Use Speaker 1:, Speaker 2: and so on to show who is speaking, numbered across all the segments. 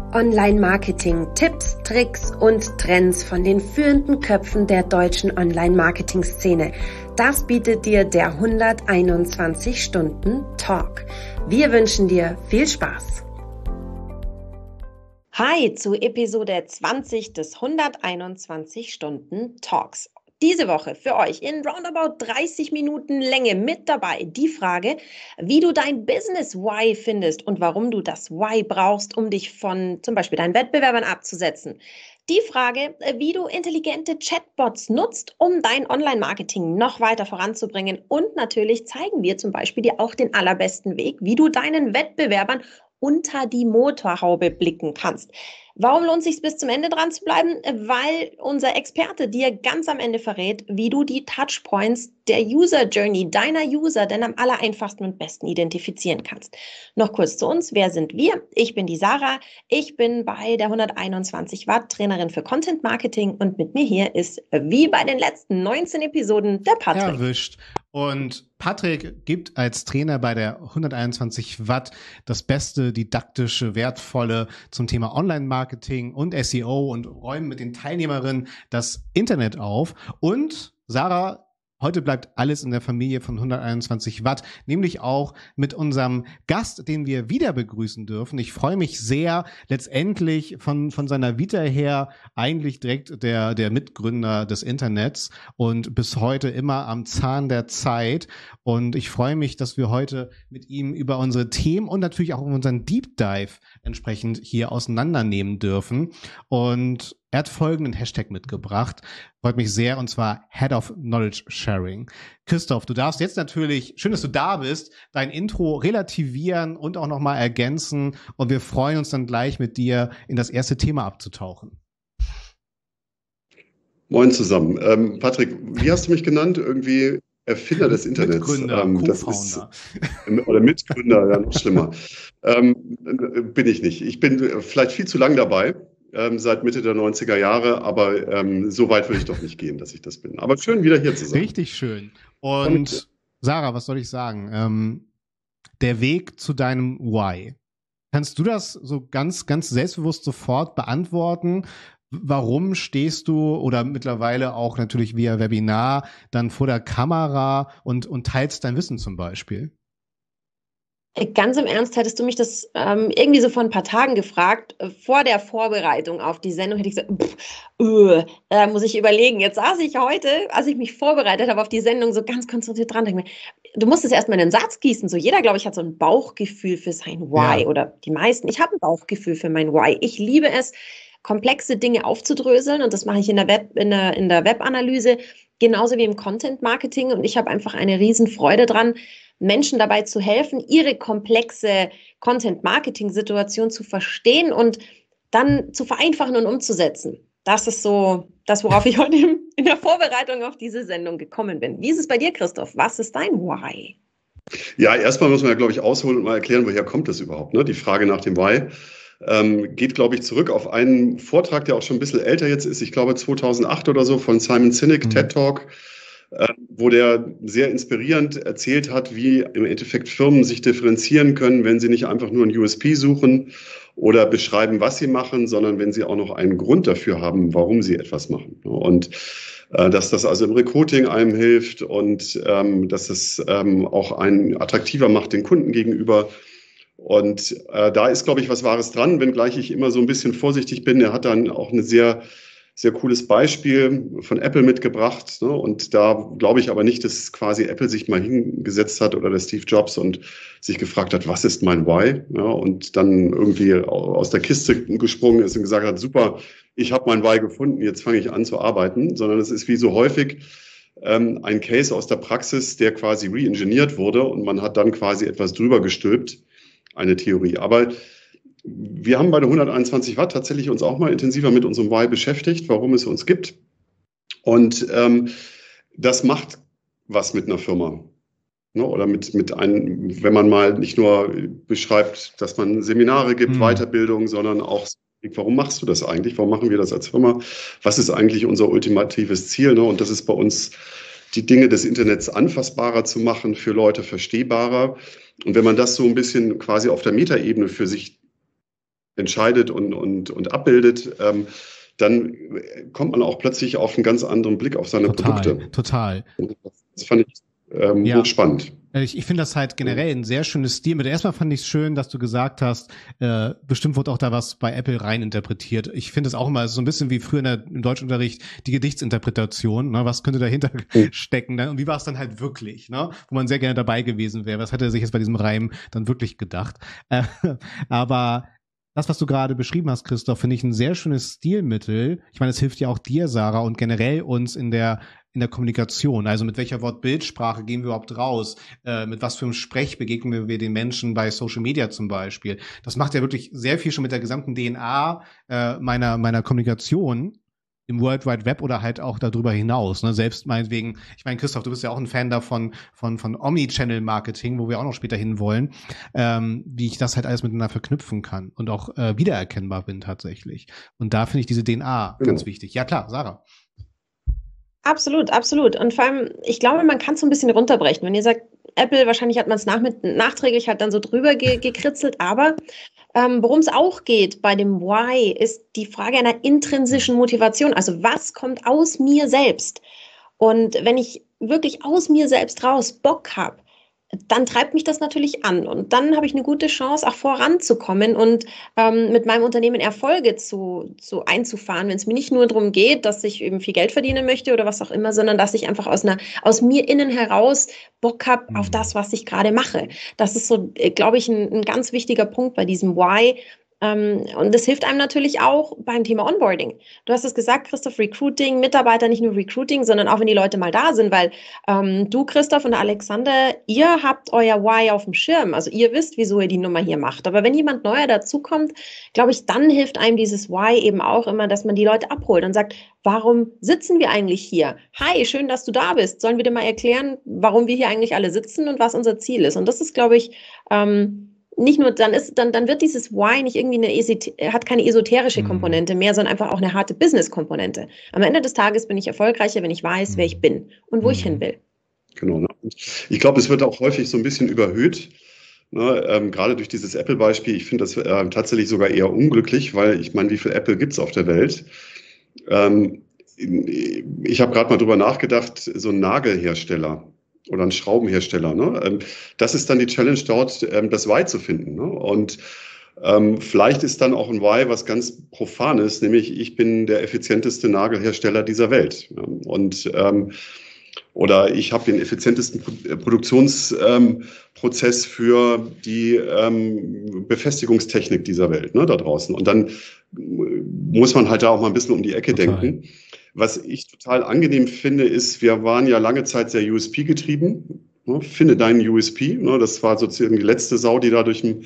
Speaker 1: Online-Marketing, Tipps, Tricks und Trends von den führenden Köpfen der deutschen Online-Marketing-Szene. Das bietet dir der 121-Stunden-Talk. Wir wünschen dir viel Spaß. Hi zu Episode 20 des 121-Stunden-Talks. Diese Woche für euch in roundabout 30 Minuten Länge mit dabei die Frage, wie du dein Business Why findest und warum du das Why brauchst, um dich von zum Beispiel deinen Wettbewerbern abzusetzen. Die Frage, wie du intelligente Chatbots nutzt, um dein Online-Marketing noch weiter voranzubringen. Und natürlich zeigen wir zum Beispiel dir auch den allerbesten Weg, wie du deinen Wettbewerbern unter die Motorhaube blicken kannst. Warum lohnt es sich bis zum Ende dran zu bleiben? Weil unser Experte dir ganz am Ende verrät, wie du die Touchpoints der User Journey deiner User denn am allereinfachsten und besten identifizieren kannst. Noch kurz zu uns. Wer sind wir? Ich bin die Sarah. Ich bin bei der 121 Watt Trainerin für Content Marketing und mit mir hier ist, wie bei den letzten 19 Episoden, der Patrick.
Speaker 2: Erwischt. Und Patrick gibt als Trainer bei der 121 Watt das beste, didaktische, wertvolle zum Thema Online-Marketing und SEO und räumen mit den Teilnehmerinnen das Internet auf. Und Sarah, heute bleibt alles in der Familie von 121 Watt, nämlich auch mit unserem Gast, den wir wieder begrüßen dürfen. Ich freue mich sehr, letztendlich von seiner Vita her eigentlich direkt der Mitgründer des Internets und bis heute immer am Zahn der Zeit. Und ich freue mich, dass wir heute mit ihm über unsere Themen und natürlich auch unseren Deep Dive entsprechend hier auseinandernehmen dürfen. Und er hat folgenden Hashtag mitgebracht. Freut mich sehr, und zwar Head of Knowledge Sharing. Christoph, du darfst jetzt natürlich, schön, dass du da bist, dein Intro relativieren und auch nochmal ergänzen. Und wir freuen uns dann gleich mit dir in das erste Thema abzutauchen.
Speaker 3: Moin zusammen. Patrick, wie hast du mich genannt? Irgendwie Erfinder des Internets.
Speaker 2: Mitgründer, Co-Founder.
Speaker 3: Oder Mitgründer, ja, noch schlimmer. Bin ich nicht. Ich bin vielleicht viel zu lang dabei. Seit Mitte der 90er Jahre, aber so weit würde ich doch nicht gehen, dass ich das bin. Aber schön, wieder hier zu sein.
Speaker 2: Richtig schön. Und Sarah, was soll ich sagen? Der Weg zu deinem Why. Kannst du das so ganz, ganz selbstbewusst sofort beantworten? Warum stehst du oder mittlerweile auch natürlich via Webinar dann vor der Kamera und teilst dein Wissen zum Beispiel?
Speaker 1: Ganz im Ernst, hättest du mich das irgendwie so vor ein paar Tagen gefragt, vor der Vorbereitung auf die Sendung, hätte ich gesagt, muss ich überlegen. Jetzt saß ich heute, als ich mich vorbereitet habe auf die Sendung, so ganz konzentriert dran, denke mir, du musst es erstmal in den Satz gießen. So jeder, glaube ich, hat so ein Bauchgefühl für sein Why, oder die meisten. Ich habe ein Bauchgefühl für mein Why. Ich liebe es, komplexe Dinge aufzudröseln, und das mache ich in der Webanalyse, genauso wie im Content Marketing, und ich habe einfach eine riesen Freude dran, Menschen dabei zu helfen, ihre komplexe Content-Marketing-Situation zu verstehen und dann zu vereinfachen und umzusetzen. Das ist so das, worauf ich heute in der Vorbereitung auf diese Sendung gekommen bin. Wie ist es bei dir, Christoph? Was ist dein Why?
Speaker 3: Ja, erstmal muss man ja, glaube ich, ausholen und mal erklären, woher kommt das überhaupt, ne? Die Frage nach dem Why geht, glaube ich, zurück auf einen Vortrag, der auch schon ein bisschen älter jetzt ist. Ich glaube 2008 oder so, von Simon Sinek, TED Talk, wo der sehr inspirierend erzählt hat, wie im Endeffekt Firmen sich differenzieren können, wenn sie nicht einfach nur ein USP suchen oder beschreiben, was sie machen, sondern wenn sie auch noch einen Grund dafür haben, warum sie etwas machen. Und dass das also im Recruiting einem hilft und dass es auch einen attraktiver macht den Kunden gegenüber. Und da ist, glaube ich, was Wahres dran, wenngleich ich immer so ein bisschen vorsichtig bin. Er hat dann auch eine sehr cooles Beispiel von Apple mitgebracht, ne? Und da glaube ich aber nicht, dass quasi Apple sich mal hingesetzt hat oder der Steve Jobs und sich gefragt hat, was ist mein Why? Ja, und dann irgendwie aus der Kiste gesprungen ist und gesagt hat, super, ich habe mein Why gefunden, jetzt fange ich an zu arbeiten, sondern es ist wie so häufig ein Case aus der Praxis, der quasi re-engineert wurde und man hat dann quasi etwas drüber gestülpt, eine Theorie. Aber wir haben bei der 121 Watt tatsächlich uns auch mal intensiver mit unserem Why beschäftigt, warum es uns gibt. Und das macht was mit einer Firma. Ne? Oder mit einem, wenn man mal nicht nur beschreibt, dass man Seminare gibt, Weiterbildung, sondern auch, warum machst du das eigentlich? Warum machen wir das als Firma? Was ist eigentlich unser ultimatives Ziel? Ne? Und das ist bei uns, die Dinge des Internets anfassbarer zu machen, für Leute verstehbarer. Und wenn man das so ein bisschen quasi auf der Metaebene für sich entscheidet und abbildet, dann kommt man auch plötzlich auf einen ganz anderen Blick auf seine Produkte.
Speaker 2: Total.
Speaker 3: Das fand ich hochspannend.
Speaker 2: Ich finde das halt generell ein sehr schönes Stilmittel. Erstmal fand ich es schön, dass du gesagt hast, bestimmt wurde auch da was bei Apple reininterpretiert. Ich finde es auch immer so ein bisschen wie früher im Deutschunterricht die Gedichtsinterpretation. Ne? Was könnte dahinter stecken? Ne? Und wie war es dann halt wirklich? Ne? Wo man sehr gerne dabei gewesen wäre. Was hätte er sich jetzt bei diesem Reim dann wirklich gedacht? Aber das, was du gerade beschrieben hast, Christoph, finde ich ein sehr schönes Stilmittel. Ich meine, es hilft ja auch dir, Sarah, und generell uns in der Kommunikation. Also mit welcher Wortbildsprache gehen wir überhaupt raus? Mit was für einem Sprech begegnen wir den Menschen bei Social Media zum Beispiel? Das macht ja wirklich sehr viel schon mit der gesamten DNA meiner Kommunikation im World Wide Web oder halt auch darüber hinaus. Ne? Selbst meinetwegen, ich meine, Christoph, du bist ja auch ein Fan davon von Omni-Channel-Marketing, wo wir auch noch später hinwollen, wie ich das halt alles miteinander verknüpfen kann und auch wiedererkennbar bin tatsächlich. Und da finde ich diese DNA ganz wichtig. Ja klar, Sarah.
Speaker 1: Absolut, absolut. Und vor allem, ich glaube, man kann es so ein bisschen runterbrechen. Wenn ihr sagt, Apple, wahrscheinlich hat man es nachträglich halt dann so drüber gekritzelt, aber worum es auch geht bei dem Why, ist die Frage einer intrinsischen Motivation. Also was kommt aus mir selbst? Und wenn ich wirklich aus mir selbst raus Bock habe, dann treibt mich das natürlich an. Und dann habe ich eine gute Chance, auch voranzukommen und mit meinem Unternehmen Erfolge einzufahren, wenn es mir nicht nur darum geht, dass ich eben viel Geld verdienen möchte oder was auch immer, sondern dass ich einfach aus mir innen heraus Bock habe auf das, was ich gerade mache. Das ist so, glaube ich, ein ganz wichtiger Punkt bei diesem Why. Und das hilft einem natürlich auch beim Thema Onboarding. Du hast es gesagt, Christoph, Recruiting, Mitarbeiter, nicht nur Recruiting, sondern auch wenn die Leute mal da sind, weil du, Christoph und Alexander, ihr habt euer Why auf dem Schirm. Also ihr wisst, wieso ihr die Nummer hier macht. Aber wenn jemand neuer dazukommt, glaube ich, dann hilft einem dieses Why eben auch immer, dass man die Leute abholt und sagt, warum sitzen wir eigentlich hier? Hi, schön, dass du da bist. Sollen wir dir mal erklären, warum wir hier eigentlich alle sitzen und was unser Ziel ist? Und das ist, glaube ich, nicht nur, dann wird dieses Why nicht irgendwie hat keine esoterische Komponente mehr, sondern einfach auch eine harte Business-Komponente. Am Ende des Tages bin ich erfolgreicher, wenn ich weiß, wer ich bin und wo ich hin will.
Speaker 3: Genau. Ne? Ich glaube, es wird auch häufig so ein bisschen überhöht. Ne? Gerade durch dieses Apple-Beispiel. Ich finde das tatsächlich sogar eher unglücklich, weil ich meine, wie viel Apple gibt es auf der Welt? Ich habe gerade mal drüber nachgedacht, so ein Nagelhersteller oder ein Schraubenhersteller. Ne? Das ist dann die Challenge dort, das Why zu finden. Ne? Und vielleicht ist dann auch ein Why was ganz Profanes, nämlich ich bin der effizienteste Nagelhersteller dieser Welt. Ja? Und oder ich habe den effizientesten Produktionsprozess für die Befestigungstechnik dieser Welt, ne, da draußen. Und dann muss man halt da auch mal ein bisschen um die Ecke denken. Was ich total angenehm finde, ist, wir waren ja lange Zeit sehr USP getrieben. Ne? Finde deinen USP. Ne? Das war sozusagen die letzte Sau, die da durch den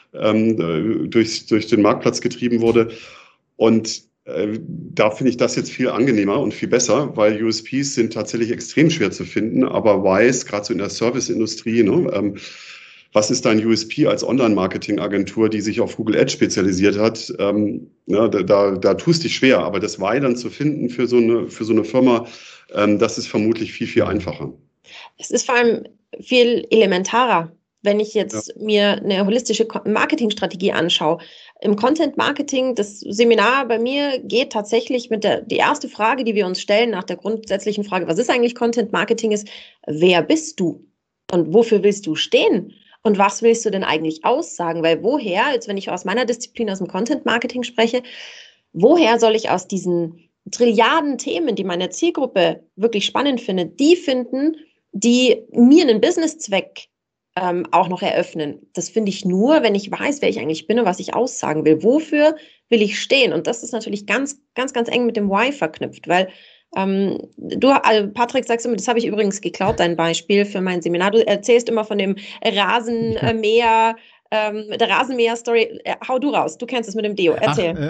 Speaker 3: Marktplatz getrieben wurde. Und da finde ich das jetzt viel angenehmer und viel besser, weil USPs sind tatsächlich extrem schwer zu finden. Aber Whys, gerade so in der Serviceindustrie, ne? Was ist dein USP als Online-Marketing-Agentur, die sich auf Google Ads spezialisiert hat? Da tust dich schwer. Aber das Why dann zu finden für so eine Firma, das ist vermutlich viel, viel einfacher.
Speaker 1: Es ist vor allem viel elementarer, wenn ich jetzt mir eine holistische Marketingstrategie anschaue. Im Content-Marketing, das Seminar bei mir geht tatsächlich die erste Frage, die wir uns stellen nach der grundsätzlichen Frage, was ist eigentlich Content-Marketing, ist, wer bist du? Und wofür willst du stehen? Und was willst du denn eigentlich aussagen? Weil woher, jetzt wenn ich aus meiner Disziplin, aus dem Content-Marketing spreche, woher soll ich aus diesen Trilliarden Themen, die meine Zielgruppe wirklich spannend findet, die finden, die mir einen Businesszweck auch noch eröffnen? Das finde ich nur, wenn ich weiß, wer ich eigentlich bin und was ich aussagen will. Wofür will ich stehen? Und das ist natürlich ganz, ganz, ganz eng mit dem Why verknüpft, weil Patrick, sagst du, das habe ich übrigens geklaut, dein Beispiel für mein Seminar. Du erzählst immer von dem Rasenmäher, der Rasenmäher-Story. Hau du raus, du kennst es mit dem Deo. Erzähl.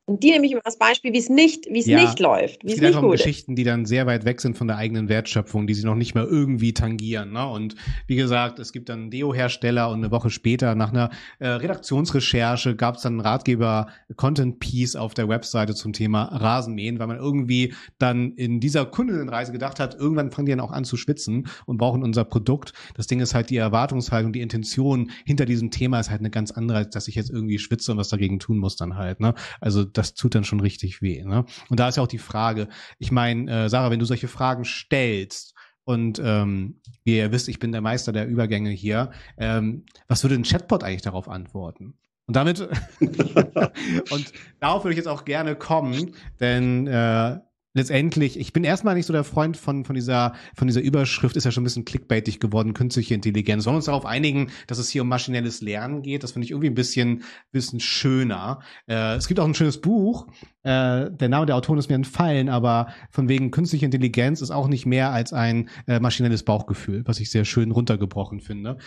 Speaker 1: Und die nehme ich immer als Beispiel, wie es nicht läuft, wie es
Speaker 2: geht
Speaker 1: nicht
Speaker 2: einfach um
Speaker 1: gut ist.
Speaker 2: Geschichten, die dann sehr weit weg sind von der eigenen Wertschöpfung, die sie noch nicht mehr irgendwie tangieren. Ne? Und wie gesagt, es gibt dann einen Deo-Hersteller und eine Woche später nach einer Redaktionsrecherche gab es dann einen Ratgeber-Content-Piece auf der Webseite zum Thema Rasenmähen, weil man irgendwie dann in dieser Kundinnenreise gedacht hat, irgendwann fangen die dann auch an zu schwitzen und brauchen unser Produkt. Das Ding ist halt, die Erwartungshaltung, die Intention hinter diesem Thema ist halt eine ganz andere, als dass ich jetzt irgendwie schwitze und was dagegen tun muss dann halt. Ne? Also das tut dann schon richtig weh. Ne? Und da ist ja auch die Frage, ich meine, Sarah, wenn du solche Fragen stellst und wie ihr wisst, ich bin der Meister der Übergänge hier, was würde ein Chatbot eigentlich darauf antworten? Und damit und darauf würde ich jetzt auch gerne kommen, denn letztendlich, ich bin erstmal nicht so der Freund von dieser Überschrift, ist ja schon ein bisschen clickbaitig geworden, künstliche Intelligenz. Wollen wir uns darauf einigen, dass es hier um maschinelles Lernen geht? Das finde ich irgendwie ein bisschen schöner. Es gibt auch ein schönes Buch, der Name der Autorin ist mir entfallen, aber von wegen künstliche Intelligenz ist auch nicht mehr als ein maschinelles Bauchgefühl, was ich sehr schön runtergebrochen finde.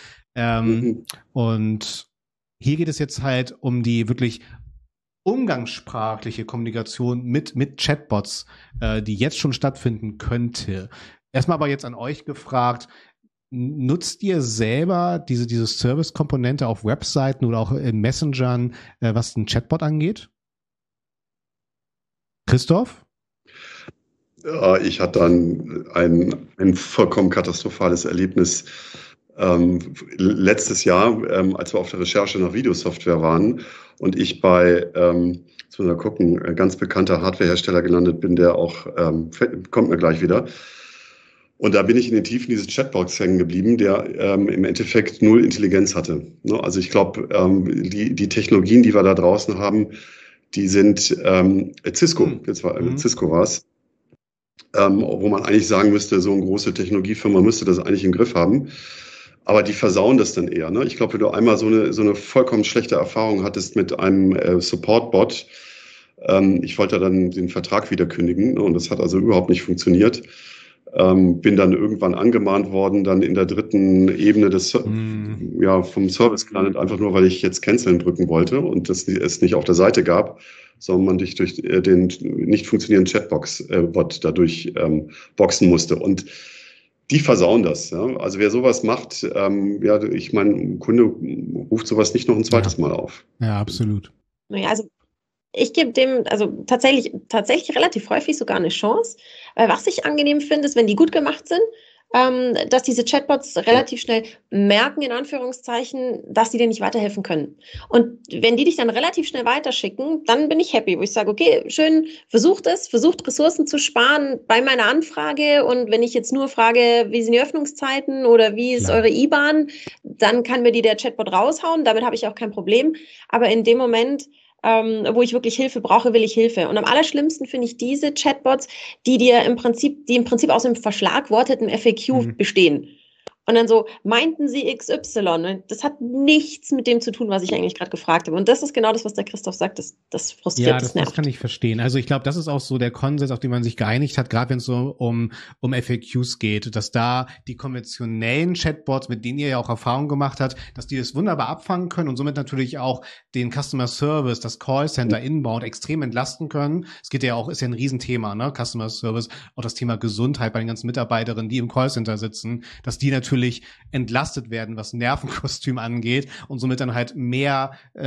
Speaker 2: Und hier geht es jetzt halt um die wirklich umgangssprachliche Kommunikation mit Chatbots, die jetzt schon stattfinden könnte. Erstmal aber jetzt an euch gefragt, nutzt ihr selber diese Service-Komponente auf Webseiten oder auch in Messengern, was den Chatbot angeht? Christoph?
Speaker 3: Ja, ich hatte dann ein vollkommen katastrophales Erlebnis letztes Jahr, als wir auf der Recherche nach Videosoftware waren und ich bei, jetzt müssen wir gucken, ganz bekannter Hardwarehersteller gelandet bin, der auch, kommt mir gleich wieder. Und da bin ich in den Tiefen dieses Chatbots hängen geblieben, der im Endeffekt null Intelligenz hatte. Ne? Also ich glaube, die Technologien, die wir da draußen haben, die sind Cisco, Cisco war es, wo man eigentlich sagen müsste, so eine große Technologiefirma müsste das eigentlich im Griff haben. Aber die versauen das dann eher. Ne? Ich glaube, wenn du einmal so eine vollkommen schlechte Erfahrung hattest mit einem Support-Bot, ich wollte dann den Vertrag wieder kündigen, ne? Und das hat also überhaupt nicht funktioniert. Bin dann irgendwann angemahnt worden, dann in der dritten Ebene vom Service gelandet, einfach nur, weil ich jetzt Canceln drücken wollte und es nicht auf der Seite gab, sondern man dich durch den nicht funktionierenden Chatbox-Bot dadurch boxen musste. Und die versauen das. Ja? Also wer sowas macht, ich meine, ein Kunde ruft sowas nicht noch ein zweites Mal auf.
Speaker 2: Ja, absolut.
Speaker 1: Naja, also ich gebe dem tatsächlich relativ häufig sogar eine Chance. Weil was ich angenehm finde, ist, wenn die gut gemacht sind, dass diese Chatbots relativ schnell merken, in Anführungszeichen, dass die dir nicht weiterhelfen können. Und wenn die dich dann relativ schnell weiterschicken, dann bin ich happy, wo ich sage, okay, schön, versucht Ressourcen zu sparen bei meiner Anfrage. Und wenn ich jetzt nur frage, wie sind die Öffnungszeiten oder wie ist eure IBAN, dann kann mir der Chatbot raushauen. Damit habe ich auch kein Problem. Aber in dem Moment, wo ich wirklich Hilfe brauche, will ich Hilfe. Und am allerschlimmsten finde ich diese Chatbots, die im Prinzip aus einem verschlagworteten FAQ bestehen. Und dann so, meinten Sie XY? Das hat nichts mit dem zu tun, was ich eigentlich gerade gefragt habe. Und das ist genau das, was der Christoph sagt, das frustriert,
Speaker 2: ja,
Speaker 1: das nervt.
Speaker 2: Das kann ich verstehen. Also ich glaube, das ist auch so der Konsens, auf den man sich geeinigt hat, gerade wenn es so um FAQs geht, dass da die konventionellen Chatbots, mit denen ihr ja auch Erfahrung gemacht habt, dass die das wunderbar abfangen können und somit natürlich auch den Customer Service, das Callcenter inbound extrem entlasten können. Es geht ja auch, ist ja ein Riesenthema, ne? Customer Service, auch das Thema Gesundheit bei den ganzen Mitarbeiterinnen, die im Callcenter sitzen, dass die natürlich entlastet werden, was Nervenkostüm angeht und somit dann halt mehr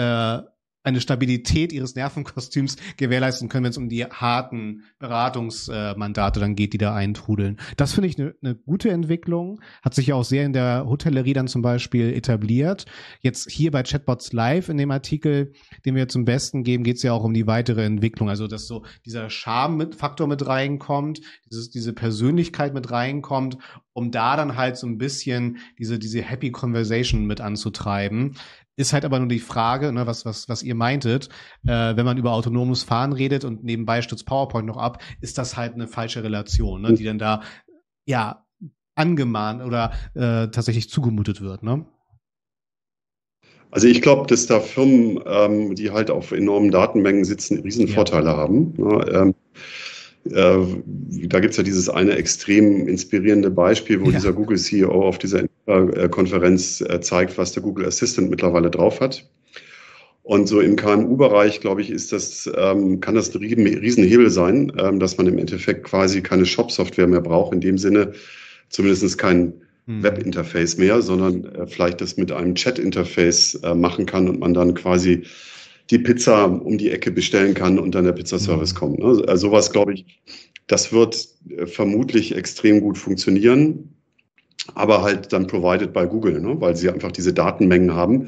Speaker 2: eine Stabilität ihres Nervenkostüms gewährleisten können, wenn es um die harten Beratungsmandate dann geht, die da eintrudeln. Das finde ich eine gute Entwicklung, hat sich ja auch sehr in der Hotellerie dann zum Beispiel etabliert. Jetzt hier bei Chatbots Live in dem Artikel, den wir zum Besten geben, geht es ja auch um die weitere Entwicklung, also dass so dieser Charme-Faktor mit reinkommt, diese Persönlichkeit mit reinkommt, um da dann halt so ein bisschen diese Happy Conversation mit anzutreiben. Ist halt aber nur die Frage, ne, was ihr meintet, wenn man über autonomes Fahren redet und nebenbei stürzt PowerPoint noch ab, ist das halt eine falsche Relation, ne, die dann da ja angemahnt oder tatsächlich zugemutet wird, ne?
Speaker 3: Also ich glaube, dass da Firmen, die halt auf enormen Datenmengen sitzen, Riesenvorteile haben. Ne? Da gibt es ja dieses eine extrem inspirierende Beispiel, wo dieser Google-CEO auf dieser Konferenz zeigt, was der Google Assistant mittlerweile drauf hat. Und so im KMU-Bereich, glaube ich, kann das ein Riesenhebel sein, dass man im Endeffekt quasi keine Shop-Software mehr braucht, in dem Sinne zumindest kein Web-Interface mehr, sondern vielleicht das mit einem Chat-Interface machen kann und man dann quasi die Pizza um die Ecke bestellen kann und dann der Pizzaservice kommt. Ne? Also sowas, glaube ich, das wird vermutlich extrem gut funktionieren, aber halt dann provided by Google, ne? Weil sie einfach diese Datenmengen haben.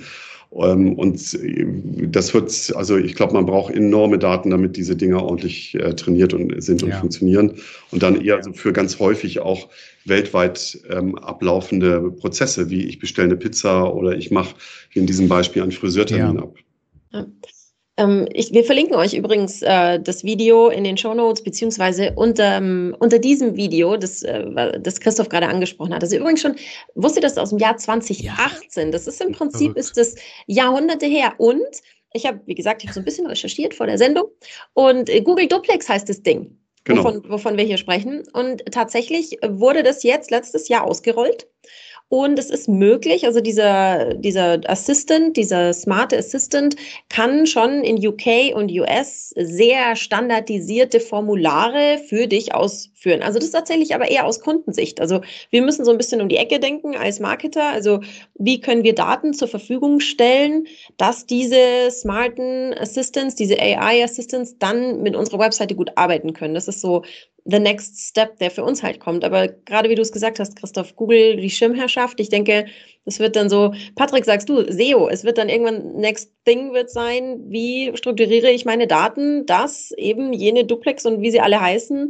Speaker 3: Und das wird, also ich glaube, man braucht enorme Daten, damit diese Dinger ordentlich trainiert sind und funktionieren. Und dann eher so für ganz häufig auch weltweit ablaufende Prozesse, wie ich bestelle eine Pizza oder ich mache, wie in diesem Beispiel, einen Friseurtermin ab.
Speaker 1: Ja. Wir verlinken euch übrigens das Video in den Shownotes, beziehungsweise unter diesem Video, das Christoph gerade angesprochen hat. Also übrigens schon, wusstet ihr das aus dem Jahr 2018? Das ist im Prinzip, ist das Jahrhunderte her. Und ich habe, wie gesagt, so ein bisschen recherchiert vor der Sendung. Und Google Duplex heißt das Ding, genau, wovon wir hier sprechen. Und tatsächlich wurde das jetzt letztes Jahr ausgerollt. Und es ist möglich, also dieser Assistant, dieser smarte Assistant kann schon in UK und US sehr standardisierte Formulare für dich ausführen. Also das ist tatsächlich aber eher aus Kundensicht. Also wir müssen so ein bisschen um die Ecke denken als Marketer. Also wie können wir Daten zur Verfügung stellen, dass diese smarten Assistants, diese AI-Assistants dann mit unserer Webseite gut arbeiten können. Das ist so the next step, der für uns halt kommt. Aber gerade wie du es gesagt hast, Christoph, Google, die Schirmherrschaft, ich denke, das wird dann so, Patrick, sagst du, SEO, es wird dann irgendwann next thing wird sein, wie strukturiere ich meine Daten, dass eben jene Duplex und wie sie alle heißen,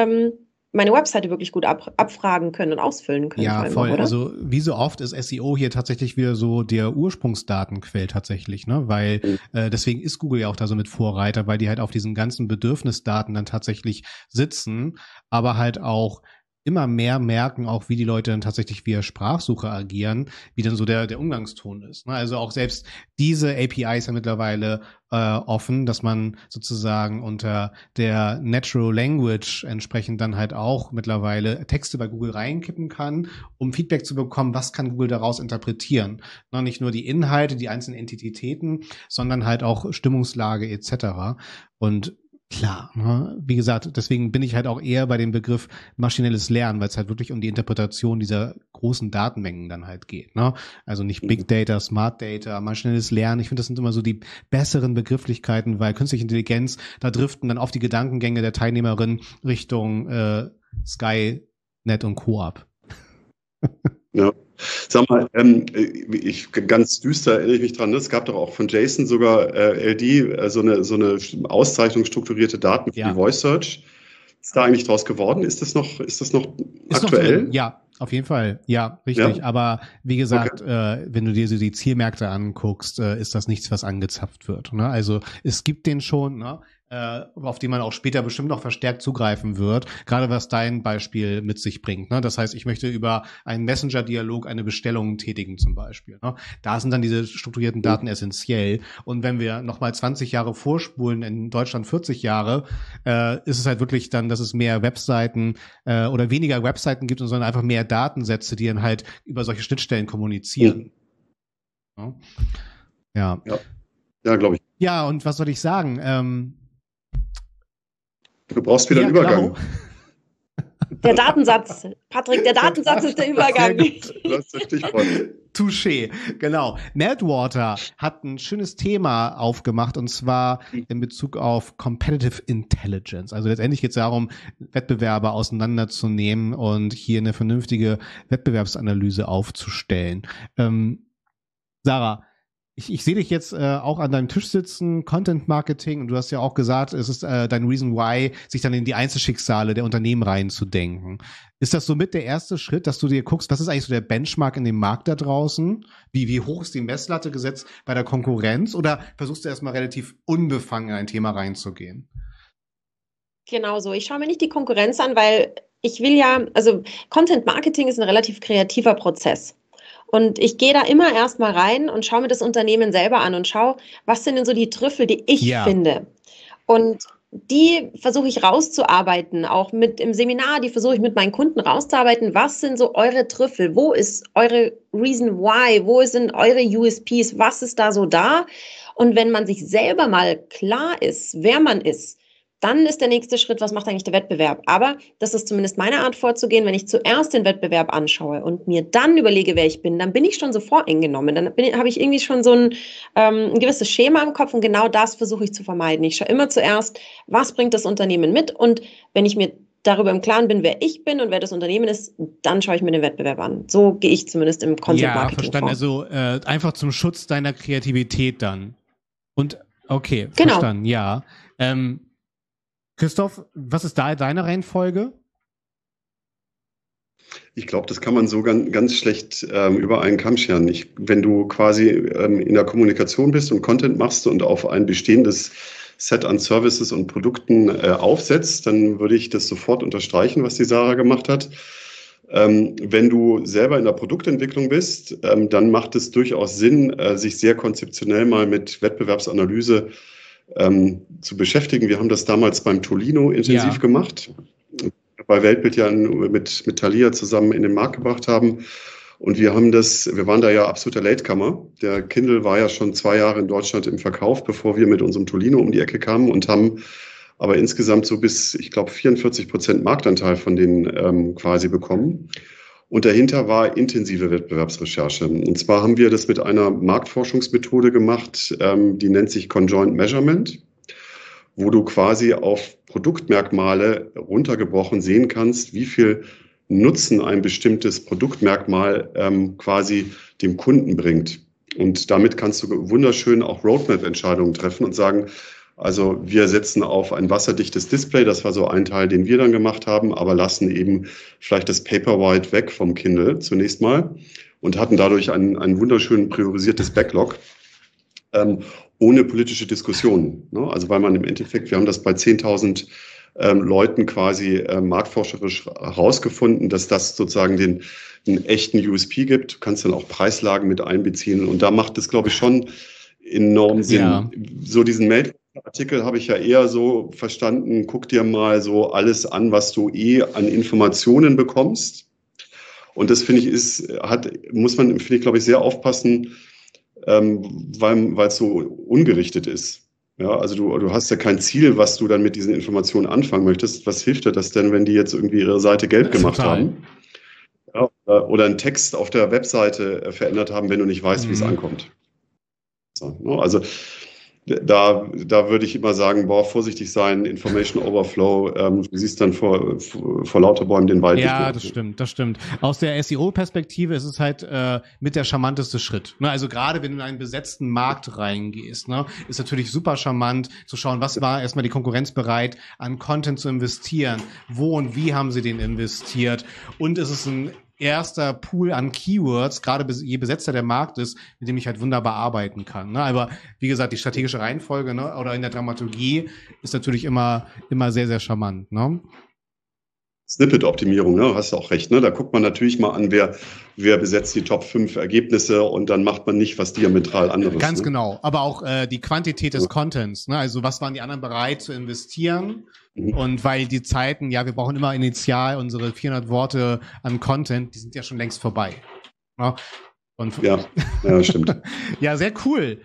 Speaker 1: meine Webseite wirklich gut abfragen können und ausfüllen können.
Speaker 2: Ja, voll.
Speaker 1: Oder?
Speaker 2: Also wie so oft ist SEO hier tatsächlich wieder so der Ursprungsdatenquell tatsächlich, ne? Weil deswegen ist Google ja auch da so mit Vorreiter, weil die halt auf diesen ganzen Bedürfnisdaten dann tatsächlich sitzen, aber halt auch immer mehr merken, auch wie die Leute dann tatsächlich via Sprachsuche agieren, wie dann so der Umgangston ist. Ne? Also auch selbst diese APIs ja mittlerweile offen, dass man sozusagen unter der Natural Language entsprechend dann halt auch mittlerweile Texte bei Google reinkippen kann, um Feedback zu bekommen, was kann Google daraus interpretieren. Ne? Nicht nur die Inhalte, die einzelnen Entitäten, sondern halt auch Stimmungslage etc. Und klar, ne? Wie gesagt, deswegen bin ich halt auch eher bei dem Begriff maschinelles Lernen, weil es halt wirklich um die Interpretation dieser großen Datenmengen dann halt geht. Ne? Also nicht Big Data, Smart Data, maschinelles Lernen. Ich finde, das sind immer so die besseren Begrifflichkeiten, weil künstliche Intelligenz, da driften dann oft die Gedankengänge der Teilnehmerin Richtung Skynet und Co. ab.
Speaker 3: Ja. Sag mal, ganz düster erinnere ich mich dran, ne? Es gab doch auch von Jason sogar LD so eine Auszeichnung strukturierte Daten für die Voice Search. Ist da eigentlich draus geworden? Ist das noch aktuell?
Speaker 2: Noch ja, auf jeden Fall. Ja, richtig. Ja? Aber wie gesagt, wenn du dir so die Zielmärkte anguckst, ist das nichts, was angezapft wird. Ne? Also es gibt den schon, ne? Auf die man auch später bestimmt noch verstärkt zugreifen wird, gerade was dein Beispiel mit sich bringt. Ne? Das heißt, ich möchte über einen Messenger-Dialog eine Bestellung tätigen zum Beispiel. Ne? Da sind dann diese strukturierten Daten essentiell. Und wenn wir nochmal 20 Jahre vorspulen, in Deutschland 40 Jahre, ist es halt wirklich dann, dass es mehr Webseiten oder weniger Webseiten gibt, sondern einfach mehr Datensätze, die dann halt über solche Schnittstellen kommunizieren. Ja, glaube ich. Ja, und was soll ich sagen?
Speaker 3: Du brauchst wieder einen Übergang.
Speaker 1: Genau. Der Datensatz. Patrick, der Datensatz ist der Übergang.
Speaker 3: Das ist das Stichwort.
Speaker 2: Touché, genau. Meltwater hat ein schönes Thema aufgemacht, und zwar in Bezug auf Competitive Intelligence. Also letztendlich geht es darum, Wettbewerber auseinanderzunehmen und hier eine vernünftige Wettbewerbsanalyse aufzustellen. Sarah, ich sehe dich jetzt auch an deinem Tisch sitzen, Content Marketing, und du hast ja auch gesagt, es ist dein Reason Why, sich dann in die Einzelschicksale der Unternehmen reinzudenken. Ist das somit der erste Schritt, dass du dir guckst, was ist eigentlich so der Benchmark in dem Markt da draußen? Wie hoch ist die Messlatte gesetzt bei der Konkurrenz? Oder versuchst du erstmal relativ unbefangen in ein Thema reinzugehen?
Speaker 1: Genau so. Ich schaue mir nicht die Konkurrenz an, weil ich will ja, also Content Marketing ist ein relativ kreativer Prozess. Und ich gehe da immer erstmal rein und schaue mir das Unternehmen selber an und schaue, was sind denn so die Trüffel, die ich finde. Und die versuche ich rauszuarbeiten, auch mit im Seminar, die versuche ich mit meinen Kunden rauszuarbeiten. Was sind so eure Trüffel? Wo ist eure Reason Why? Wo sind eure USPs? Was ist da so da? Und wenn man sich selber mal klar ist, wer man ist, dann ist der nächste Schritt, was macht eigentlich der Wettbewerb? Aber das ist zumindest meine Art vorzugehen, wenn ich zuerst den Wettbewerb anschaue und mir dann überlege, wer ich bin, dann bin ich schon so voreingenommen. Dann habe ich irgendwie schon so ein gewisses Schema im Kopf und genau das versuche ich zu vermeiden. Ich schaue immer zuerst, was bringt das Unternehmen mit, und wenn ich mir darüber im Klaren bin, wer ich bin und wer das Unternehmen ist, dann schaue ich mir den Wettbewerb an. So gehe ich zumindest im Content-Marketing
Speaker 2: verstanden.
Speaker 1: vor.
Speaker 2: Also einfach zum Schutz deiner Kreativität dann. Und okay,
Speaker 1: genau.
Speaker 2: Verstanden, ja. Christoph, was ist da deine Reihenfolge?
Speaker 3: Ich glaube, das kann man so ganz schlecht über einen Kamm scheren. Wenn du quasi in der Kommunikation bist und Content machst und auf ein bestehendes Set an Services und Produkten aufsetzt, dann würde ich das sofort unterstreichen, was die Sarah gemacht hat. Wenn du selber in der Produktentwicklung bist, dann macht es durchaus Sinn, sich sehr konzeptionell mal mit Wettbewerbsanalyse zu beschäftigen. Wir haben das damals beim Tolino intensiv gemacht, bei Weltbild ja mit Thalia zusammen in den Markt gebracht haben. Und wir waren da ja absoluter Latecomer. Der Kindle war ja schon 2 Jahre in Deutschland im Verkauf, bevor wir mit unserem Tolino um die Ecke kamen, und haben aber insgesamt so bis, ich glaube, 44% Marktanteil von denen quasi bekommen. Und dahinter war intensive Wettbewerbsrecherche. Und zwar haben wir das mit einer Marktforschungsmethode gemacht, die nennt sich Conjoint Measurement, wo du quasi auf Produktmerkmale runtergebrochen sehen kannst, wie viel Nutzen ein bestimmtes Produktmerkmal quasi dem Kunden bringt. Und damit kannst du wunderschön auch Roadmap-Entscheidungen treffen und sagen, also wir setzen auf ein wasserdichtes Display, das war so ein Teil, den wir dann gemacht haben, aber lassen eben vielleicht das Paperwhite weg vom Kindle zunächst mal und hatten dadurch ein wunderschön priorisiertes Backlog, ohne politische Diskussionen. Ne? Also weil man im Endeffekt, wir haben das bei 10.000 Leuten quasi marktforscherisch herausgefunden, dass das sozusagen einen echten USP gibt. Du kannst dann auch Preislagen mit einbeziehen und da macht es, glaube ich, schon enorm Sinn. Ja. So diesen Artikel habe ich ja eher so verstanden, guck dir mal so alles an, was du an Informationen bekommst. Und das finde ich muss man, glaube ich, sehr aufpassen, weil es so ungerichtet ist. Ja, also du hast ja kein Ziel, was du dann mit diesen Informationen anfangen möchtest. Was hilft dir das denn, wenn die jetzt irgendwie ihre Seite gelb gemacht haben? Ja, oder einen Text auf der Webseite verändert haben, wenn du nicht weißt, wie es ankommt. So, also da würde ich immer sagen, vorsichtig sein, Information Overflow, du siehst dann vor lauter Bäumen den Wald.
Speaker 2: Ja, das stimmt. Aus der SEO-Perspektive ist es halt mit der charmanteste Schritt. Ne? Also gerade wenn du in einen besetzten Markt reingehst, ne, ist natürlich super charmant zu schauen, was war erstmal die Konkurrenz bereit, an Content zu investieren, wo und wie haben sie den investiert, und es ist ein erster Pool an Keywords, gerade je besetzter der Markt ist, mit dem ich halt wunderbar arbeiten kann. Ne? Aber wie gesagt, die strategische Reihenfolge, ne, oder in der Dramaturgie ist natürlich immer sehr, sehr charmant. Ne?
Speaker 3: Snippet-Optimierung, ne? Hast du auch recht. Ne? Da guckt man natürlich mal an, wer besetzt die Top 5 Ergebnisse, und dann macht man nicht was diametral anderes.
Speaker 2: Ganz genau. Aber auch die Quantität des Contents. Ne? Also was waren die anderen bereit zu investieren? Und weil die Zeiten, wir brauchen immer initial unsere 400 Worte an Content, die sind ja schon längst vorbei. Ja,
Speaker 3: stimmt.
Speaker 2: Ja, sehr cool.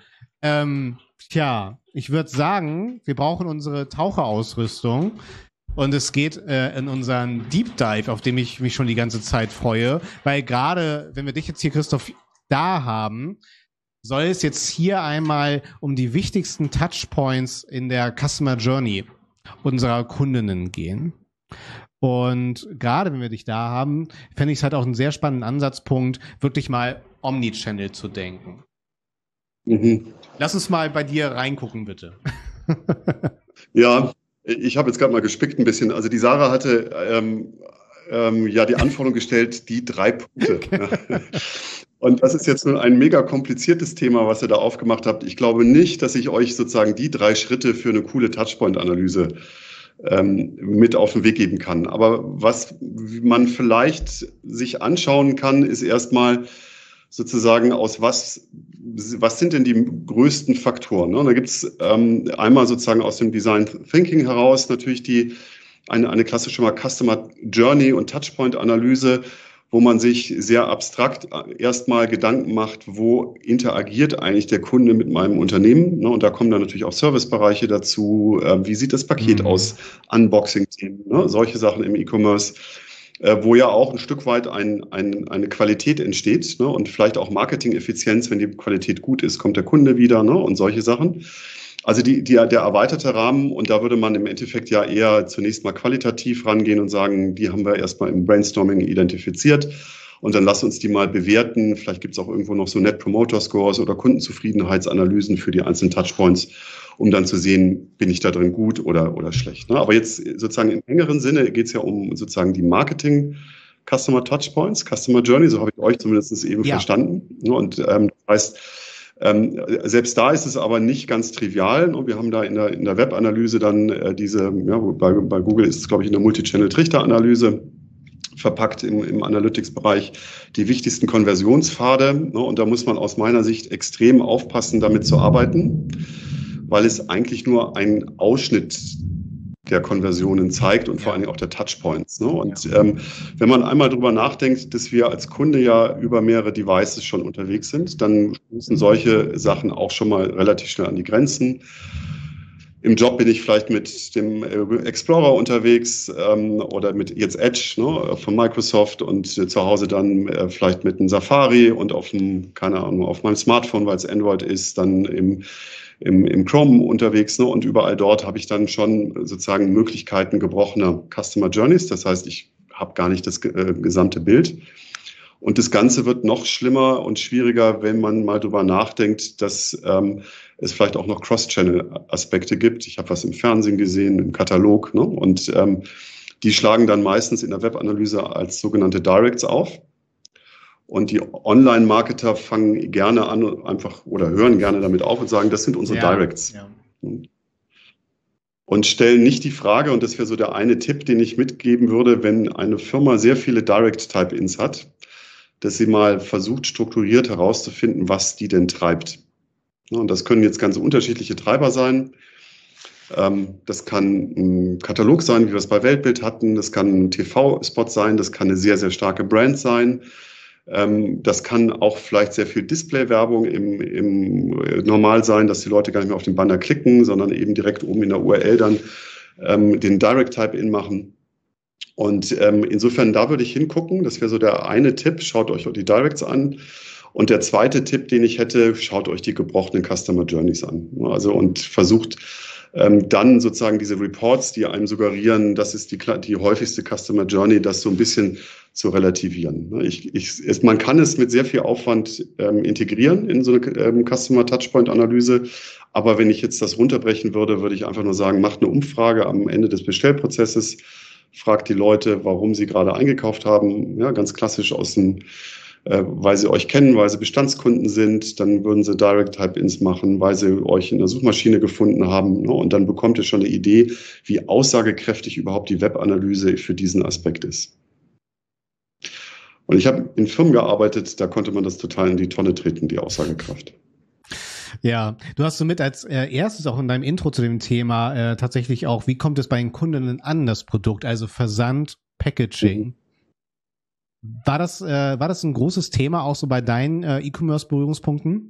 Speaker 2: Ich würde sagen, wir brauchen unsere Taucherausrüstung. Und es geht in unseren Deep Dive, auf den ich mich schon die ganze Zeit freue. Weil gerade, wenn wir dich jetzt hier, Christoph, da haben, soll es jetzt hier einmal um die wichtigsten Touchpoints in der Customer Journey unserer Kundinnen gehen. Und gerade wenn wir dich da haben, fände ich es halt auch einen sehr spannenden Ansatzpunkt, wirklich mal Omnichannel zu denken. Lass uns mal bei dir reingucken, bitte.
Speaker 3: Ja, ich habe jetzt gerade mal gespickt ein bisschen. Also die Sarah hatte die Anforderung gestellt, die 3 Punkte. Und das ist jetzt nun ein mega kompliziertes Thema, was ihr da aufgemacht habt. Ich glaube nicht, dass ich euch sozusagen die 3 Schritte für eine coole Touchpoint-Analyse mit auf den Weg geben kann. Aber was man vielleicht sich anschauen kann, ist erstmal sozusagen was sind denn die größten Faktoren? Ne? Da gibt es einmal sozusagen aus dem Design Thinking heraus natürlich eine klassische Customer Journey und Touchpoint-Analyse, wo man sich sehr abstrakt erstmal Gedanken macht, wo interagiert eigentlich der Kunde mit meinem Unternehmen. Ne? Und da kommen dann natürlich auch Servicebereiche dazu. Wie sieht das Paket aus? Unboxing-Themen, ne? Solche Sachen im E-Commerce, wo ja auch ein Stück weit eine Qualität entsteht, ne? Und vielleicht auch Marketing-Effizienz, wenn die Qualität gut ist, kommt der Kunde wieder, ne? Und solche Sachen. Also der erweiterte Rahmen, und da würde man im Endeffekt ja eher zunächst mal qualitativ rangehen und sagen, die haben wir erstmal im Brainstorming identifiziert und dann lass uns die mal bewerten. Vielleicht gibt es auch irgendwo noch so Net Promoter Scores oder Kundenzufriedenheitsanalysen für die einzelnen Touchpoints, um dann zu sehen, bin ich da drin gut oder schlecht. Ne? Aber jetzt sozusagen im engeren Sinne geht es ja um sozusagen die Marketing Customer Touchpoints, Customer Journey, so habe ich euch zumindest eben verstanden. Ne? Und das heißt, selbst da ist es aber nicht ganz trivial. Wir haben da in der Webanalyse dann bei Google ist es, glaube ich, in der Multichannel-Trichter-Analyse verpackt im Analytics-Bereich die wichtigsten Konversionspfade. Und da muss man aus meiner Sicht extrem aufpassen, damit zu arbeiten, weil es eigentlich nur ein Ausschnitt der Konversionen zeigt und vor allen Dingen auch der Touchpoints. Ne? Und wenn man einmal drüber nachdenkt, dass wir als Kunde ja über mehrere Devices schon unterwegs sind, dann müssen solche Sachen auch schon mal relativ schnell an die Grenzen. Im Job bin ich vielleicht mit dem Explorer unterwegs oder mit jetzt Edge, ne, von Microsoft, und zu Hause dann vielleicht mit einem Safari und auf meinem Smartphone, weil es Android ist, dann im Chrome unterwegs, ne? Und überall dort habe ich dann schon sozusagen Möglichkeiten gebrochener Customer Journeys. Das heißt, ich habe gar nicht das gesamte Bild. Und das Ganze wird noch schlimmer und schwieriger, wenn man mal drüber nachdenkt, dass es vielleicht auch noch Cross-Channel-Aspekte gibt. Ich habe was im Fernsehen gesehen, im Katalog, ne? Und die schlagen dann meistens in der Webanalyse als sogenannte Directs auf. Und die Online-Marketer fangen gerne an, einfach oder hören gerne damit auf und sagen, das sind unsere Directs. Ja. Und stellen nicht die Frage, und das wäre so der eine Tipp, den ich mitgeben würde, wenn eine Firma sehr viele Direct-Type-Ins hat, dass sie mal versucht, strukturiert herauszufinden, was die denn treibt. Und das können jetzt ganz unterschiedliche Treiber sein. Das kann ein Katalog sein, wie wir es bei Weltbild hatten. Das kann ein TV-Spot sein. Das kann eine sehr, sehr starke Brand sein. Das kann auch vielleicht sehr viel Display-Werbung im Normal sein, dass die Leute gar nicht mehr auf den Banner klicken, sondern eben direkt oben in der URL dann den Direct-Type-In machen. Und insofern, da würde ich hingucken. Das wäre so der eine Tipp. Schaut euch die Directs an. Und der zweite Tipp, den ich hätte, schaut euch die gebrochenen Customer Journeys an. Also und versucht dann sozusagen diese Reports, die einem suggerieren, das ist die häufigste Customer Journey, das so ein bisschen zu relativieren. Man kann es mit sehr viel Aufwand integrieren in so eine Customer Touchpoint Analyse. Aber wenn ich jetzt das runterbrechen würde, würde ich einfach nur sagen, macht eine Umfrage am Ende des Bestellprozesses, fragt die Leute, warum sie gerade eingekauft haben. Ja, ganz klassisch weil sie euch kennen, weil sie Bestandskunden sind, dann würden sie Direct-Type-Ins machen, weil sie euch in der Suchmaschine gefunden haben. Ne? Und dann bekommt ihr schon eine Idee, wie aussagekräftig überhaupt die Webanalyse für diesen Aspekt ist. Und ich habe in Firmen gearbeitet, da konnte man das total in die Tonne treten, die Aussagekraft.
Speaker 2: Ja, du hast somit als erstes auch in deinem Intro zu dem Thema tatsächlich auch, wie kommt es bei den Kundinnen an, das Produkt, also Versand, Packaging. War das ein großes Thema auch so bei deinen E-Commerce-Berührungspunkten?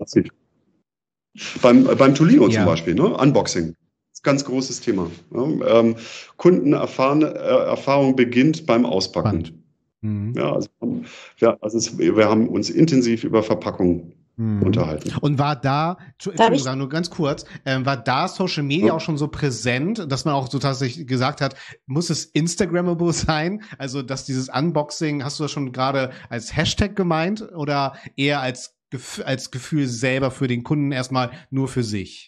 Speaker 3: Beim Tolino zum Beispiel, ne? Unboxing. Das ist ein ganz großes Thema. Ja? Kundenerfahrung beginnt beim Auspacken. Ja, also wir haben uns intensiv über Verpackung unterhalten.
Speaker 2: Und war da, Entschuldigung, nur ganz kurz, war da Social Media auch schon so präsent, dass man auch so tatsächlich gesagt hat, muss es Instagrammable sein? Also, dass dieses Unboxing, hast du das schon gerade als Hashtag gemeint oder eher als Gefühl selber für den Kunden erstmal nur für sich?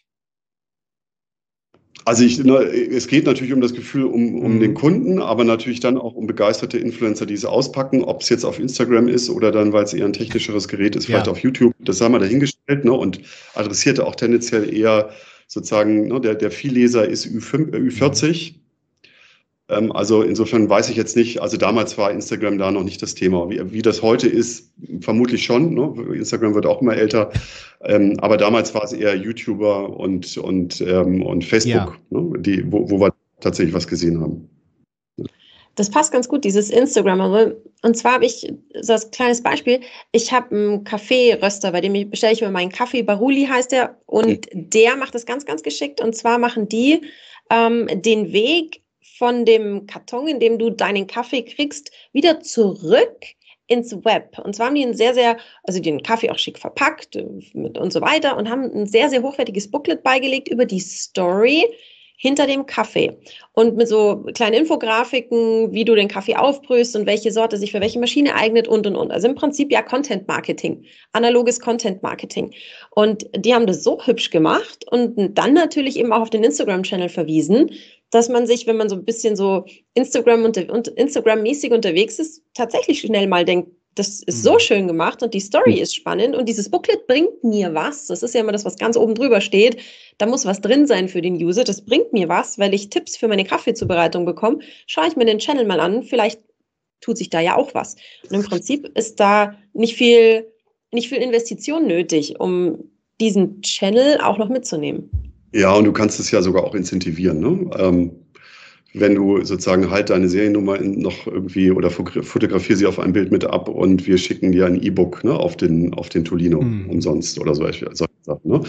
Speaker 3: Also es geht natürlich um das Gefühl um den Kunden, aber natürlich dann auch um begeisterte Influencer, die es auspacken, ob es jetzt auf Instagram ist oder dann, weil es eher ein technischeres Gerät ist, vielleicht auf YouTube. Das haben wir dahingestellt, ne, und adressierte auch tendenziell eher sozusagen, ne, der Vielleser ist Ü40. Also insofern weiß ich jetzt nicht, also damals war Instagram da noch nicht das Thema. Wie das heute ist, vermutlich schon. Ne? Instagram wird auch immer älter. Aber damals war es eher YouTuber und Facebook, ne? Wo wir tatsächlich was gesehen haben.
Speaker 1: Das passt ganz gut, dieses Instagram. Und zwar habe ich so als kleines Beispiel, ich habe einen Kaffeeröster, bei dem bestelle ich immer meinen Kaffee, Baruli heißt der, und der macht das ganz, ganz geschickt. Und zwar machen die den Weg von dem Karton, in dem du deinen Kaffee kriegst, wieder zurück ins Web. Und zwar haben die also den Kaffee auch schick verpackt und so weiter und haben ein sehr, sehr hochwertiges Booklet beigelegt über die Story hinter dem Kaffee und mit so kleinen Infografiken, wie du den Kaffee aufbrühst und welche Sorte sich für welche Maschine eignet und. Also im Prinzip ja Content Marketing, analoges Content Marketing. Und die haben das so hübsch gemacht und dann natürlich eben auch auf den Instagram-Channel verwiesen, dass man sich, wenn man so ein bisschen so Instagram-mäßig unterwegs ist, tatsächlich schnell mal denkt, das ist so schön gemacht und die Story ist spannend und dieses Booklet bringt mir was. Das ist ja immer das, was ganz oben drüber steht. Da muss was drin sein für den User. Das bringt mir was, weil ich Tipps für meine Kaffeezubereitung bekomme. Schaue ich mir den Channel mal an. Vielleicht tut sich da ja auch was. Und im Prinzip ist da nicht viel Investition nötig, um diesen Channel auch noch mitzunehmen.
Speaker 3: Ja, und du kannst es ja sogar auch incentivieren, ne? Wenn du sozusagen halt deine Seriennummer noch irgendwie oder fotografier sie auf ein Bild mit ab und wir schicken dir ein E-Book, ne, auf den Tolino umsonst oder solche Sachen. Ne?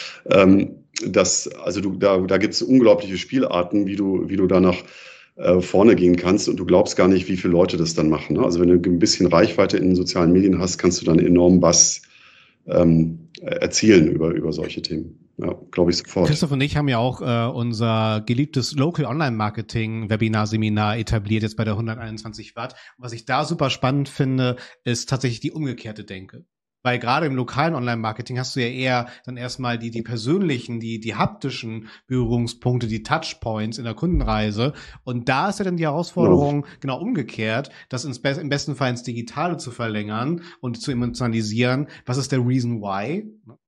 Speaker 3: Da gibt es unglaubliche Spielarten, wie du da nach vorne gehen kannst und du glaubst gar nicht, wie viele Leute das dann machen. Ne? Also wenn du ein bisschen Reichweite in den sozialen Medien hast, kannst du dann enorm was erzielen über solche Themen. Ja, glaube ich sofort.
Speaker 2: Christoph und ich haben ja auch unser geliebtes Local Online Marketing Webinar-Seminar etabliert, jetzt bei der 121 Watt. Was ich da super spannend finde, ist tatsächlich die umgekehrte Denke. Weil gerade im lokalen Online-Marketing hast du ja eher dann erstmal die persönlichen, die haptischen Berührungspunkte, die Touchpoints in der Kundenreise. Und da ist ja dann die Herausforderung genau umgekehrt, das im besten Fall ins Digitale zu verlängern und zu emotionalisieren. Was ist der Reason why?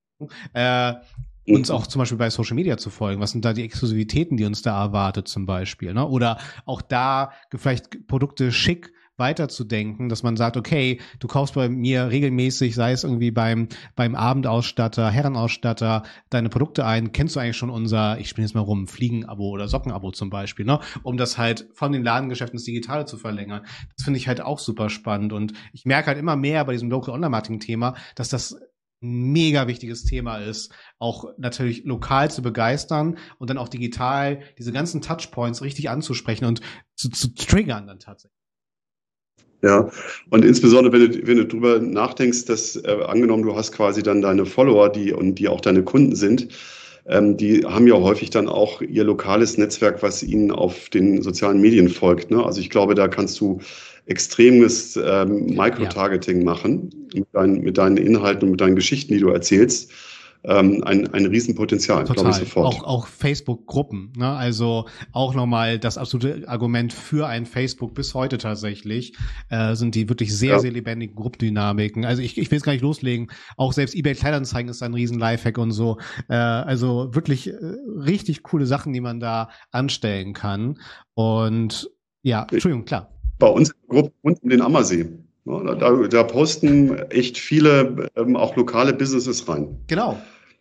Speaker 2: Uns auch zum Beispiel bei Social Media zu folgen. Was sind da die Exklusivitäten, die uns da erwartet zum Beispiel? Ne? Oder auch da vielleicht Produkte schick weiterzudenken, dass man sagt, okay, du kaufst bei mir regelmäßig, sei es irgendwie beim Abendausstatter, Herrenausstatter, deine Produkte ein, kennst du eigentlich schon unser, ich spiele jetzt mal rum, Fliegenabo oder Sockenabo zum Beispiel, ne? Um das halt von den Ladengeschäften ins Digitale zu verlängern. Das finde ich halt auch super spannend und ich merke halt immer mehr bei diesem Local Online Marketing Thema, dass das ein mega wichtiges Thema ist, auch natürlich lokal zu begeistern und dann auch digital diese ganzen Touchpoints richtig anzusprechen und zu triggern dann tatsächlich.
Speaker 3: Ja, und insbesondere, wenn du drüber nachdenkst, dass angenommen, du hast quasi dann deine Follower, die auch deine Kunden sind, die haben ja häufig dann auch ihr lokales Netzwerk, was ihnen auf den sozialen Medien folgt. Ne? Also ich glaube, da kannst du extremes Microtargeting machen mit deinen Inhalten und mit deinen Geschichten, die du erzählst. Ein Riesenpotenzial, glaube ich sofort.
Speaker 2: Auch Facebook-Gruppen, ne? Also auch nochmal das absolute Argument für ein Facebook bis heute tatsächlich, sind die wirklich sehr, sehr lebendigen Gruppendynamiken. Also ich will jetzt gar nicht loslegen. Auch selbst eBay Kleinanzeigen ist ein riesen Lifehack und so. Also wirklich richtig coole Sachen, die man da anstellen kann. Und ja, Entschuldigung, klar.
Speaker 3: Bei uns in der Gruppe rund um den Ammersee. Da posten echt viele auch lokale Businesses rein.
Speaker 2: Genau.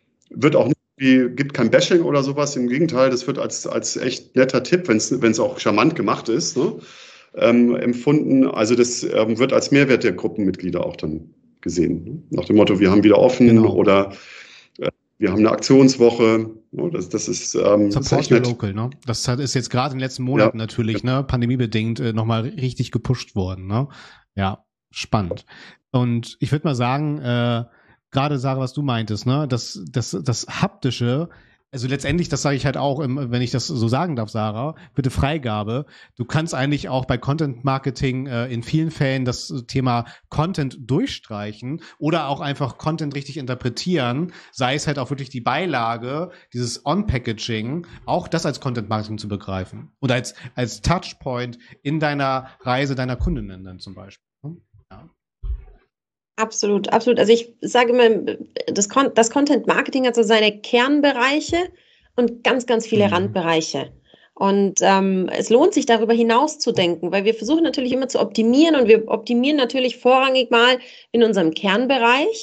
Speaker 3: Gibt kein Bashing oder sowas. Im Gegenteil, das wird als echt netter Tipp, wenn es auch charmant gemacht ist, ne, empfunden. Also das wird als Mehrwert der Gruppenmitglieder auch dann gesehen. Ne? Nach dem Motto, wir haben wieder offen oder wir haben eine Aktionswoche. Ne? Das ist
Speaker 2: Support your local, ne? Das ist jetzt gerade in den letzten Monaten natürlich, ne, pandemiebedingt nochmal richtig gepusht worden. Ne? Ja, spannend. Und ich würde mal sagen, gerade Sarah, was du meintest, ne, das Haptische, also letztendlich, das sage ich halt auch, wenn ich das so sagen darf, Sarah, bitte Freigabe. Du kannst eigentlich auch bei Content Marketing in vielen Fällen das Thema Content durchstreichen oder auch einfach Content richtig interpretieren, sei es halt auch wirklich die Beilage, dieses On-Packaging, auch das als Content Marketing zu begreifen oder als Touchpoint in deiner Reise deiner Kundinnen dann zum Beispiel. Ja.
Speaker 1: Absolut, absolut. Also ich sage immer, das Content Marketing hat so seine Kernbereiche und ganz, ganz viele Randbereiche. Und es lohnt sich, darüber hinaus zu denken, weil wir versuchen natürlich immer zu optimieren und wir optimieren natürlich vorrangig mal in unserem Kernbereich.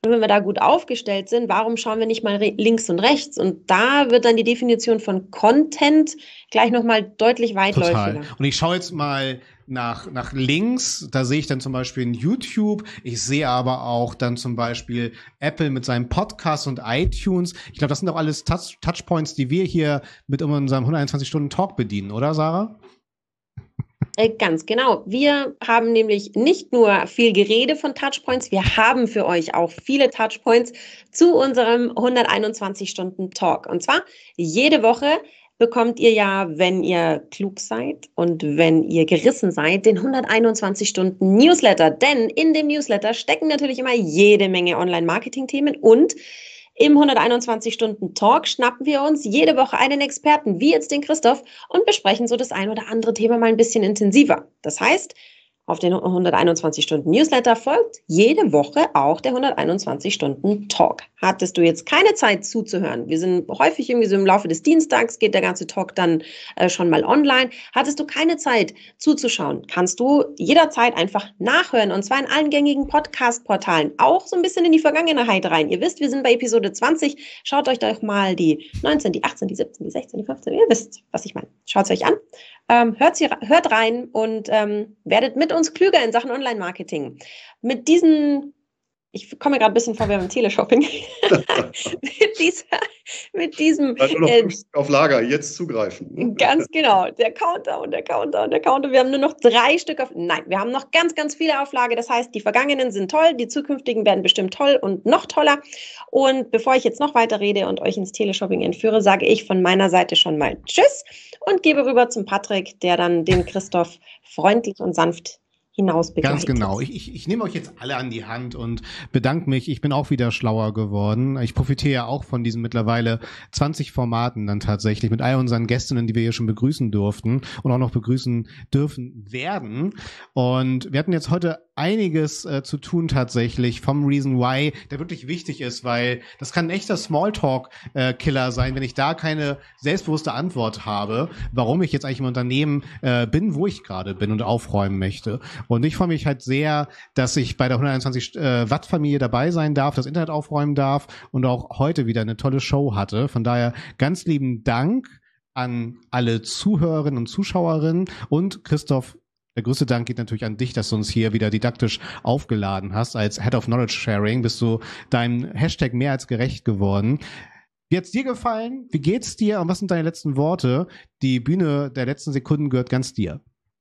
Speaker 1: Und wenn wir da gut aufgestellt sind, warum schauen wir nicht mal links und rechts? Und da wird dann die Definition von Content gleich nochmal deutlich weitläufiger.
Speaker 2: Total. Und ich schaue jetzt mal nach links, da sehe ich dann zum Beispiel in YouTube, ich sehe aber auch dann zum Beispiel Apple mit seinem Podcast und iTunes. Ich glaube, das sind doch alles Touchpoints, die wir hier mit unserem 121-Stunden-Talk bedienen, oder Sarah?
Speaker 1: Ganz genau. Wir haben nämlich nicht nur viel Gerede von Touchpoints, wir haben für euch auch viele Touchpoints zu unserem 121-Stunden-Talk. Und zwar jede Woche bekommt ihr ja, wenn ihr klug seid und wenn ihr gerissen seid, den 121-Stunden-Newsletter. Denn in dem Newsletter stecken natürlich immer jede Menge Online-Marketing-Themen und im 121-Stunden-Talk schnappen wir uns jede Woche einen Experten, wie jetzt den Christoph, und besprechen so das ein oder andere Thema mal ein bisschen intensiver. Das heißt, auf den 121-Stunden-Newsletter folgt jede Woche auch der 121-Stunden-Talk. Hattest du jetzt keine Zeit zuzuhören? Wir sind häufig irgendwie so im Laufe des Dienstags, geht der ganze Talk dann schon mal online. Hattest du keine Zeit zuzuschauen, kannst du jederzeit einfach nachhören und zwar in allen gängigen Podcast-Portalen, auch so ein bisschen in die Vergangenheit rein. Ihr wisst, wir sind bei Episode 20. Schaut euch doch mal die 19, die 18, die 17, die 16, die 15, ihr wisst, was ich meine. Schaut es euch an. Hört rein und werdet mit uns klüger in Sachen Online-Marketing. Mit diesen, ich komme mir gerade ein bisschen vor wie beim Teleshopping, mit diesem
Speaker 3: nur noch 50 auf Lager, jetzt zugreifen.
Speaker 1: Ganz genau, der Countdown. Wir haben nur noch 3 Stück wir haben noch ganz, ganz viele Auflage. Das heißt, die vergangenen sind toll, die zukünftigen werden bestimmt toll und noch toller. Und bevor ich jetzt noch weiter rede und euch ins Teleshopping entführe, sage ich von meiner Seite schon mal Tschüss und gebe rüber zum Patrick, der dann den Christoph freundlich und sanft hinaus begleitet.
Speaker 2: Ganz genau. Ich nehme euch jetzt alle an die Hand und bedanke mich. Ich bin auch wieder schlauer geworden. Ich profitiere ja auch von diesen mittlerweile 20 Formaten dann tatsächlich mit all unseren Gästinnen, die wir hier schon begrüßen durften und auch noch begrüßen dürfen werden. Und wir hatten jetzt heute einiges zu tun tatsächlich vom Reason Why, der wirklich wichtig ist, weil das kann ein echter Smalltalk-Killer sein, wenn ich da keine selbstbewusste Antwort habe, warum ich jetzt eigentlich im Unternehmen bin, wo ich gerade bin und aufräumen möchte. Und ich freue mich halt sehr, dass ich bei der 121 Watt-Familie dabei sein darf, das Internet aufräumen darf und auch heute wieder eine tolle Show hatte. Von daher ganz lieben Dank an alle Zuhörerinnen und Zuschauerinnen und Christoph. Der größte Dank geht natürlich an dich, dass du uns hier wieder didaktisch aufgeladen hast. Als Head of Knowledge Sharing bist du deinem Hashtag mehr als gerecht geworden. Wie hat's dir gefallen? Wie geht's dir? Und was sind deine letzten Worte? Die Bühne der letzten Sekunden gehört ganz dir.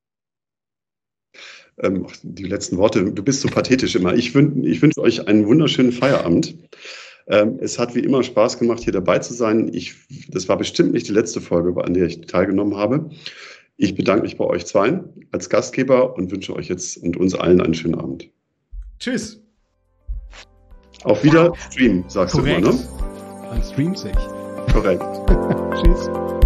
Speaker 3: Die letzten Worte, du bist so pathetisch immer. Ich wünsche euch einen wunderschönen Feierabend. Es hat wie immer Spaß gemacht, hier dabei zu sein. Das war bestimmt nicht die letzte Folge, an der ich teilgenommen habe. Ich bedanke mich bei euch zweien als Gastgeber und wünsche euch jetzt und uns allen einen schönen Abend.
Speaker 2: Tschüss.
Speaker 3: Auf Wiederstream, sagst
Speaker 2: Korrekt.
Speaker 3: du immer, ne?
Speaker 2: Man streamt sich.
Speaker 3: Korrekt.
Speaker 2: Tschüss.